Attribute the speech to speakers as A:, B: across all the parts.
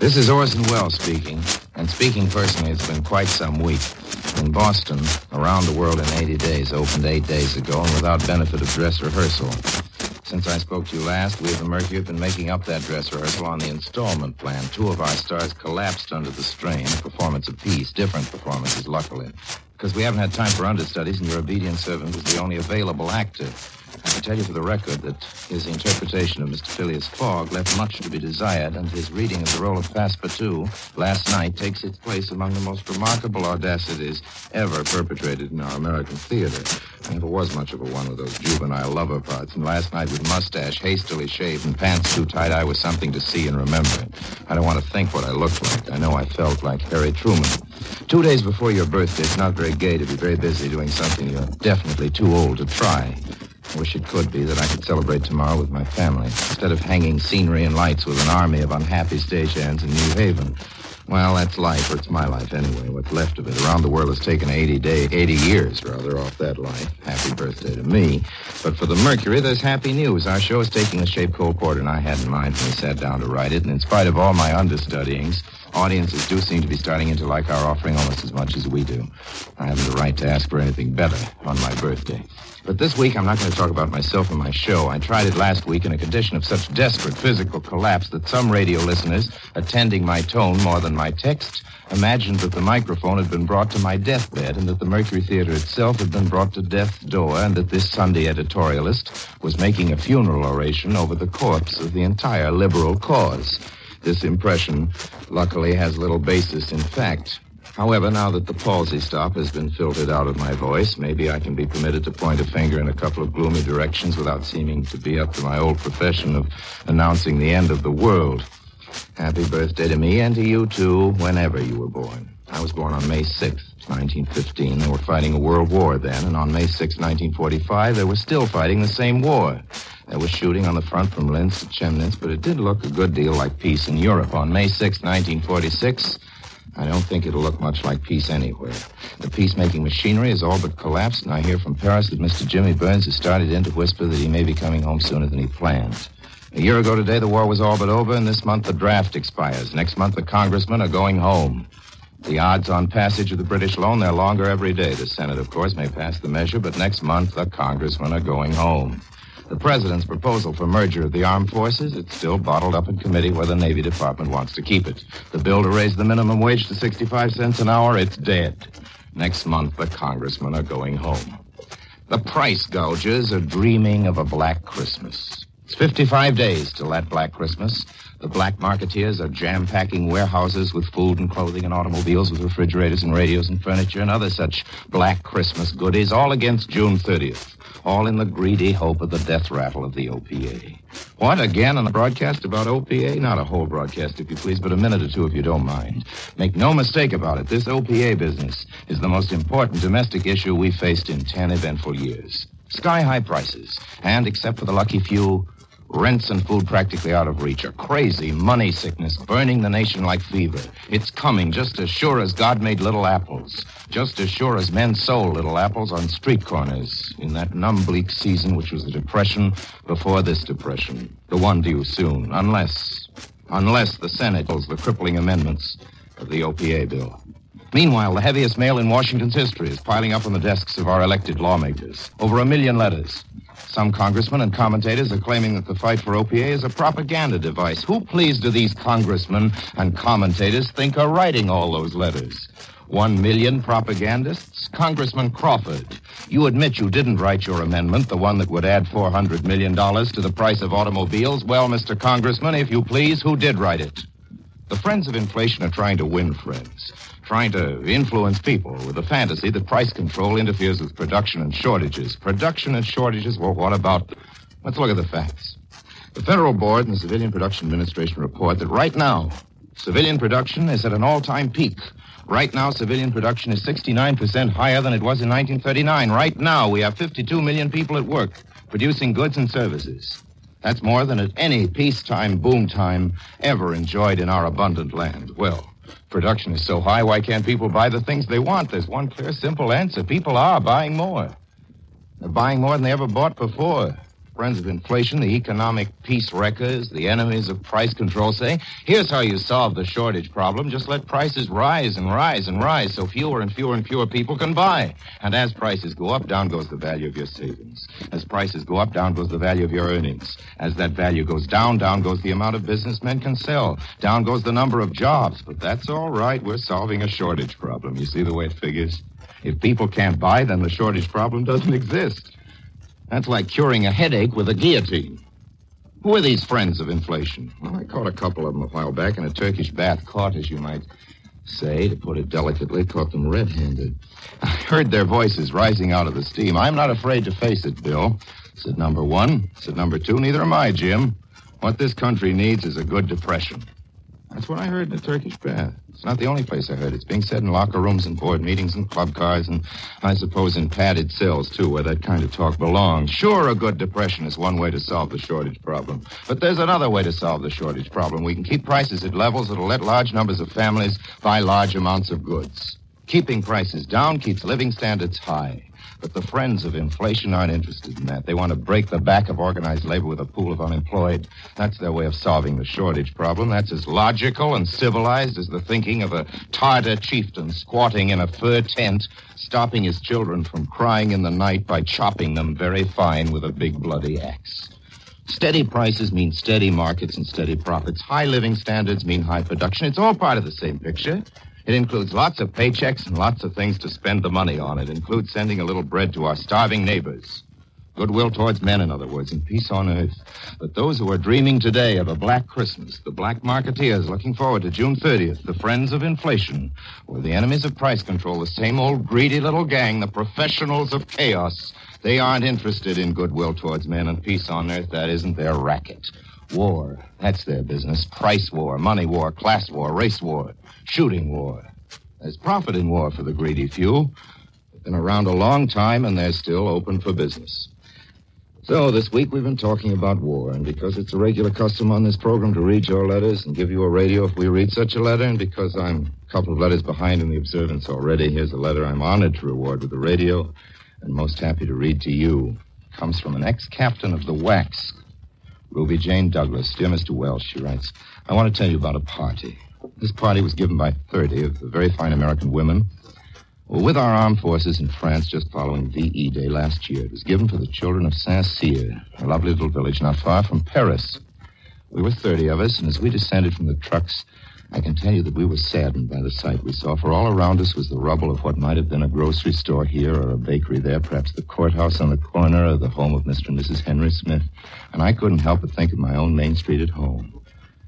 A: This is Orson Welles speaking, and speaking personally, it's been quite some week. In Boston, Around the World in 80 Days opened 8 days ago and without benefit of dress rehearsal. Since I spoke to you last, we at the Mercury have been making up that dress rehearsal on the installment plan. 2 of our stars collapsed under the strain, a performance apiece, different performances, luckily. Because we haven't had time for understudies, and your obedient servant was the only available actor. I can tell you for the record that his interpretation of Mr. Phileas Fogg left much to be desired, and his reading of the role of Passepartout last night takes its place among the most remarkable audacities ever perpetrated in our American theater. I never was much of a one with those juvenile lover parts, and last night with mustache hastily shaved and pants too tight, I was something to see and remember. I don't want to think what I looked like. I know I felt like Harry Truman. 2 days before your birthday, it's not very gay to be very busy doing something you're definitely too old to try. I wish it could be that I could celebrate tomorrow with my family, instead of hanging scenery and lights with an army of unhappy stagehands in New Haven. Well, that's life, or it's my life anyway, what's left of it. Around the World has taken 80 years off that life. Happy birthday to me. But for the Mercury, there's happy news. Our show is taking the shape Cole Porter and I had in mind when we sat down to write it, and in spite of all my understudyings, audiences do seem to be starting in to like our offering almost as much as we do. I haven't the right to ask for anything better on my birthday. But this week, I'm not going to talk about myself and my show. I tried it last week in a condition of such desperate physical collapse that some radio listeners, attending my tone more than my text, imagined that the microphone had been brought to my deathbed and that the Mercury Theater itself had been brought to death's door and that this Sunday editorialist was making a funeral oration over the corpse of the entire liberal cause. This impression, luckily, has little basis in fact. However, now that the palsy stop has been filtered out of my voice, maybe I can be permitted to point a finger in a couple of gloomy directions without seeming to be up to my old profession of announcing the end of the world. Happy birthday to me and to you, too, whenever you were born. I was born on May 6th, 1915. They were fighting a world war then, and on May 6th, 1945, they were still fighting the same war. There was shooting on the front from Linz to Chemnitz, but it did look a good deal like peace in Europe. On May 6th, 1946... I don't think it'll look much like peace anywhere. The peacemaking machinery has all but collapsed, and I hear from Paris that Mr. Jimmy Burns has started in to whisper that he may be coming home sooner than he planned. A year ago today, the war was all but over, and this month the draft expires. Next month, the congressmen are going home. The odds on passage of the British loan, they're longer every day. The Senate, of course, may pass the measure, but next month, the congressmen are going home. The president's proposal for merger of the armed forces, it's still bottled up in committee where the Navy Department wants to keep it. The bill to raise the minimum wage to 65 cents an hour, it's dead. Next month, the congressmen are going home. The price gougers are dreaming of a black Christmas. It's 55 days till that black Christmas. The black marketeers are jam-packing warehouses with food and clothing and automobiles with refrigerators and radios and furniture and other such black Christmas goodies, all against June 30th. All in the greedy hope of the death rattle of the OPA. What, again, on a broadcast about OPA? Not a whole broadcast, if you please, but a minute or two, if you don't mind. Make no mistake about it, this OPA business is the most important domestic issue we've faced in 10 eventful years. Sky-high prices, and, except for the lucky few, rents and food practically out of reach. A crazy money sickness burning the nation like fever. It's coming just as sure as God made little apples. Just as sure as men sold little apples on street corners in that numb, bleak season which was the Depression before this Depression. The one due soon, unless the Senate pulls the crippling amendments of the OPA bill. Meanwhile, the heaviest mail in Washington's history is piling up on the desks of our elected lawmakers. Over 1 million letters. Some congressmen and commentators are claiming that the fight for OPA is a propaganda device. Who, please, do these congressmen and commentators think are writing all those letters? 1 million propagandists? Congressman Crawford, you admit you didn't write your amendment, the one that would add $400 million to the price of automobiles. Well, Mr. Congressman, if you please, who did write it? The friends of inflation are trying to win friends. Trying to influence people with the fantasy that price control interferes with production and shortages. Production and shortages, well, what about them? Let's look at the facts. The Federal Board and the Civilian Production Administration report that right now, civilian production is at an all-time peak. Right now, civilian production is 69% higher than it was in 1939. Right now, we have 52 million people at work, producing goods and services. That's more than at any peacetime, boom time ever enjoyed in our abundant land. Well, production is so high, why can't people buy the things they want? There's one clear, simple answer. People are buying more. They're buying more than they ever bought before. friends of inflation, the economic peace wreckers, the enemies of price control, say, here's how you solve the shortage problem. Just let prices rise and rise and rise so fewer and fewer and fewer people can buy. And as prices go up, down goes the value of your savings. As prices go up, down goes the value of your earnings. As that value goes down, down goes the amount of businessmen can sell. Down goes the number of jobs. But that's all right. We're solving a shortage problem. You see the way it figures? If people can't buy, then the shortage problem doesn't exist. That's like curing a headache with a guillotine. Who are these friends of inflation? Well, I caught a couple of them a while back in a Turkish bath. Caught, as you might say, to put it delicately, caught them red-handed. I heard their voices rising out of the steam. I'm not afraid to face it, Bill. Said number one. Said number two, neither am I, Jim. What this country needs is a good depression. That's what I heard in a Turkish bath. It's not the only place I heard. It's being said in locker rooms and board meetings and club cars and I suppose in padded cells, too, where that kind of talk belongs. Sure, a good depression is one way to solve the shortage problem. But there's another way to solve the shortage problem. We can keep prices at levels that'll let large numbers of families buy large amounts of goods. Keeping prices down keeps living standards high. But the friends of inflation aren't interested in that. They want to break the back of organized labor with a pool of unemployed. That's their way of solving the shortage problem. That's as logical and civilized as the thinking of a Tartar chieftain squatting in a fur tent, stopping his children from crying in the night by chopping them very fine with a big bloody axe. Steady prices mean steady markets and steady profits. High living standards mean high production. It's all part of the same picture. It includes lots of paychecks and lots of things to spend the money on. It includes sending a little bread to our starving neighbors. Goodwill towards men, in other words, and peace on earth. But those who are dreaming today of a black Christmas, the black marketeers looking forward to June 30th, the friends of inflation, or the enemies of price control, the same old greedy little gang, the professionals of chaos, they aren't interested in goodwill towards men and peace on earth. That isn't their racket. War, that's their business. Price war, money war, class war, race war, shooting war. There's profit in war for the greedy few. They've been around a long time, and they're still open for business. So this week we've been talking about war, and because it's a regular custom on this program to read your letters and give you a radio if we read such a letter, and because I'm a couple of letters behind in the observance already, here's a letter I'm honored to reward with the radio and most happy to read to you. It comes from an ex-captain of the Wax, Ruby Jane Douglas. Dear Mr. Welsh, she writes, I want to tell you about a party. This party was given by 30 of the very fine American women who were with our armed forces in France just following VE Day last year. It was given for the children of Saint-Cyr, a lovely little village not far from Paris. We were 30 of us, and as we descended from the trucks, I can tell you that we were saddened by the sight we saw, for all around us was the rubble of what might have been a grocery store here or a bakery there, perhaps the courthouse on the corner or the home of Mr. and Mrs. Henry Smith. And I couldn't help but think of my own Main Street at home.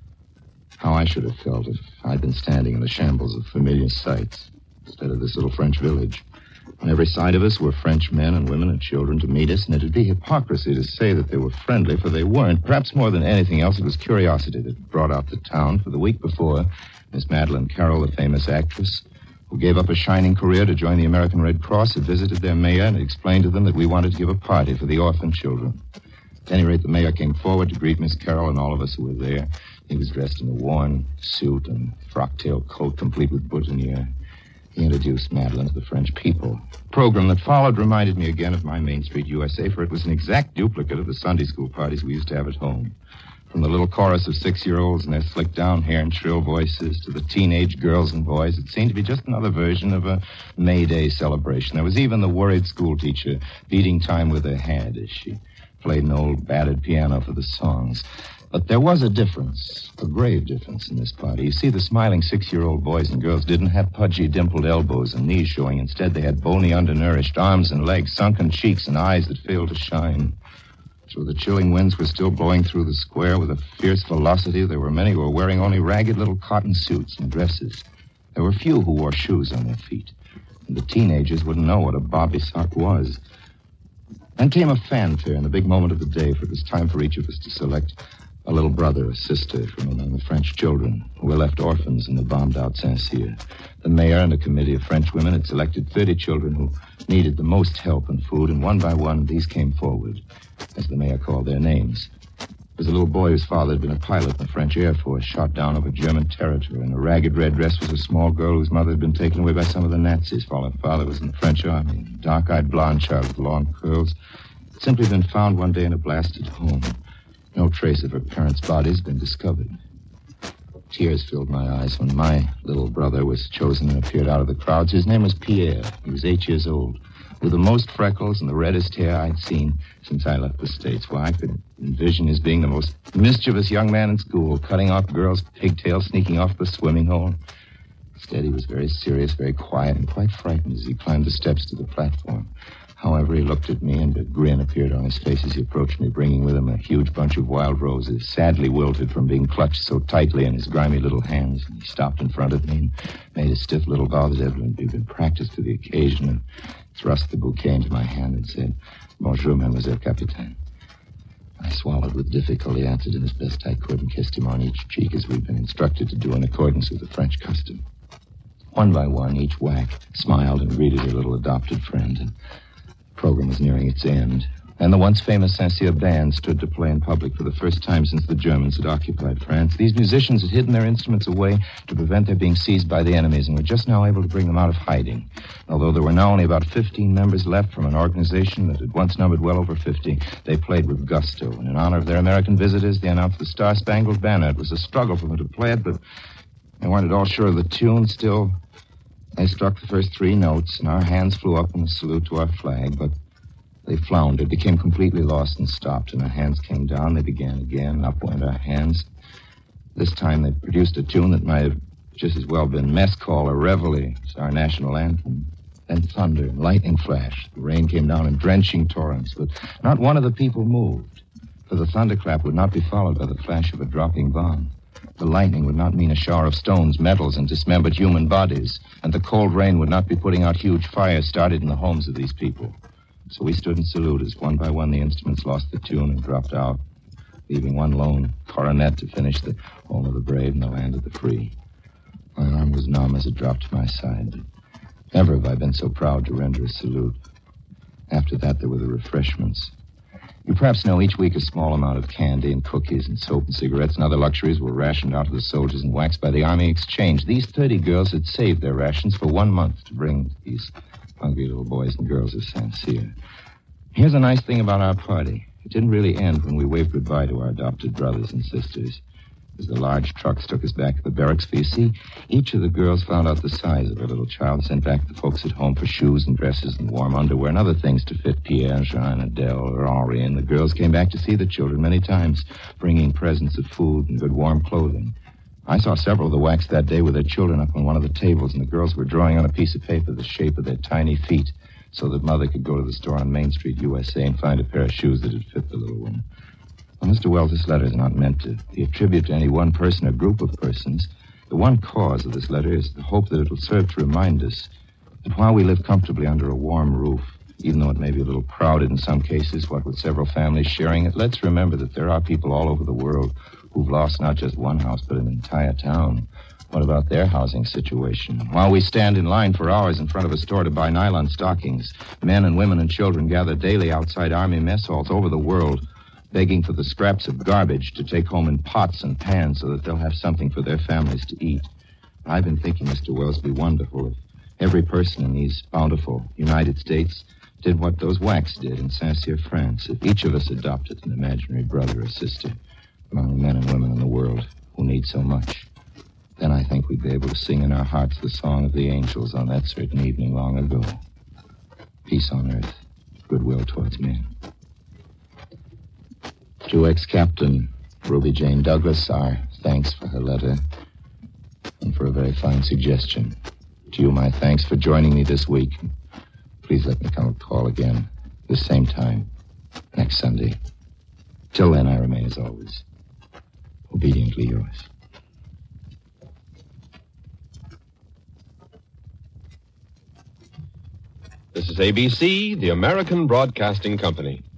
A: How I should have felt if I'd been standing in the shambles of familiar sights instead of this little French village. On every side of us were French men and women and children to meet us, and it'd be hypocrisy to say that they were friendly, for they weren't. Perhaps more than anything else, it was curiosity that brought out the town. For the week before, Miss Madeleine Carroll, the famous actress, who gave up a shining career to join the American Red Cross, had visited their mayor and explained to them that we wanted to give a party for the orphan children. At any rate, the mayor came forward to greet Miss Carroll and all of us who were there. He was dressed in a worn suit and frock-tail coat complete with boutonniere. He introduced Madeleine to the French people. The program that followed reminded me again of my Main Street USA, for it was an exact duplicate of the Sunday school parties we used to have at home. From the little chorus of 6-year-olds and their slick-down hair and shrill voices to the teenage girls and boys, it seemed to be just another version of a May Day celebration. There was even the worried schoolteacher beating time with her hand as she played an old battered piano for the songs. But there was a difference, a grave difference in this party. You see, the smiling 6-year-old boys and girls didn't have pudgy, dimpled elbows and knees showing. Instead, they had bony, undernourished arms and legs, sunken cheeks, and eyes that failed to shine. Through the chilling winds were still blowing through the square with a fierce velocity. There were many who were wearing only ragged little cotton suits and dresses. There were few who wore shoes on their feet. And the teenagers wouldn't know what a bobby sock was. Then came a fanfare in the big moment of the day, for it was time for each of us to select a little brother or sister from among the French children who were left orphans in the bombed-out Saint-Cyr. The mayor and a committee of French women had selected 30 children who needed the most help and food, and one by one, these came forward, as the mayor called their names. There was a little boy whose father had been a pilot in the French Air Force, shot down over German territory. In a ragged red dress was a small girl whose mother had been taken away by some of the Nazis while her father was in the French army. A dark-eyed blonde child with long curls. Simply been found one day in a blasted home. No trace of her parents' bodies been discovered. Tears filled my eyes when my little brother was chosen and appeared out of the crowds. His name was Pierre. He was 8 years old, with the most freckles and the reddest hair I'd seen since I left the States. Well, I could envision his being the most mischievous young man in school, cutting off girls' pigtails, sneaking off the swimming hole. Instead, he was very serious, very quiet, and quite frightened as he climbed the steps to the platform. However, he looked at me, and a grin appeared on his face as he approached me, bringing with him a huge bunch of wild roses, sadly wilted from being clutched so tightly in his grimy little hands. And he stopped in front of me and made a stiff little bow that evidently had been practiced for the occasion, and thrust the bouquet into my hand and said, "Bonjour, Mademoiselle Capitaine." I swallowed with difficulty, answered him as best I could, and kissed him on each cheek as we'd been instructed to do in accordance with the French custom. One by one, each whack smiled and greeted her little adopted friend, and the program was nearing its end. And the once famous Saint-Cyr band stood to play in public for the first time since the Germans had occupied France. These musicians had hidden their instruments away to prevent their being seized by the enemies, and were just now able to bring them out of hiding. Although there were now only about 15 members left from an organization that had once numbered well over 50, they played with gusto. And in honor of their American visitors, they announced the Star-Spangled Banner. It was a struggle for them to play it, but they weren't at all sure of the tune. Still, they struck the first 3 notes, and our hands flew up in a salute to our flag, but they floundered, became completely lost, and stopped, and our hands came down. They began again, and up went our hands. This time they produced a tune that might have just as well been Mess Call or Reveille. It's our national anthem. Then thunder and lightning flashed. The rain came down in drenching torrents, but not one of the people moved, for the thunderclap would not be followed by the flash of a dropping bomb. The lightning would not mean a shower of stones, metals, and dismembered human bodies, and the cold rain would not be putting out huge fires started in the homes of these people. So we stood in salute as one by one the instruments lost the tune and dropped out, leaving one lone coronet to finish the home of the brave and the land of the free. My arm was numb as it dropped to my side, but never have I been so proud to render a salute. After that, there were the refreshments. You perhaps know each week a small amount of candy and cookies and soap and cigarettes and other luxuries were rationed out to the soldiers and waxed by the Army Exchange. These 30 girls had saved their rations for 1 month to bring to these hungry little boys and girls of Saint-Cyr. Here's a nice thing about our party. It didn't really end when we waved goodbye to our adopted brothers and sisters, as the large trucks took us back to the barracks. For you see, each of the girls found out the size of her little child and sent back the folks at home for shoes and dresses and warm underwear and other things to fit Pierre, Jean, Adele, or Henri. And the girls came back to see the children many times, bringing presents of food and good warm clothing. I saw several of the whacks that day with their children up on one of the tables, and the girls were drawing on a piece of paper the shape of their tiny feet so that Mother could go to the store on Main Street, USA, and find a pair of shoes that would fit the little one. Well, Mr. Wells, this letter is not meant to be a tribute to any one person or group of persons. The one cause of this letter is the hope that it will serve to remind us that while we live comfortably under a warm roof, even though it may be a little crowded in some cases, what with several families sharing it, let's remember that there are people all over the world who've lost not just one house, but an entire town. What about their housing situation? While we stand in line for hours in front of a store to buy nylon stockings, men and women and children gather daily outside Army mess halls over the world, begging for the scraps of garbage to take home in pots and pans so that they'll have something for their families to eat. I've been thinking, Mr. Wells, it'd be wonderful if every person in these bountiful United States did what those whacks did in Saint-Cyr, France. If each of us adopted an imaginary brother or sister among the men and women in the world who need so much, then I think we'd be able to sing in our hearts the song of the angels on that certain evening long ago. Peace on earth, goodwill towards men. To ex-captain Ruby Jane Douglas, our thanks for her letter and for a very fine suggestion. To you, my thanks for joining me this week. Please let me come and call again this same time next Sunday. Till then, I remain, as always, obediently yours.
B: This is ABC, the American Broadcasting Company.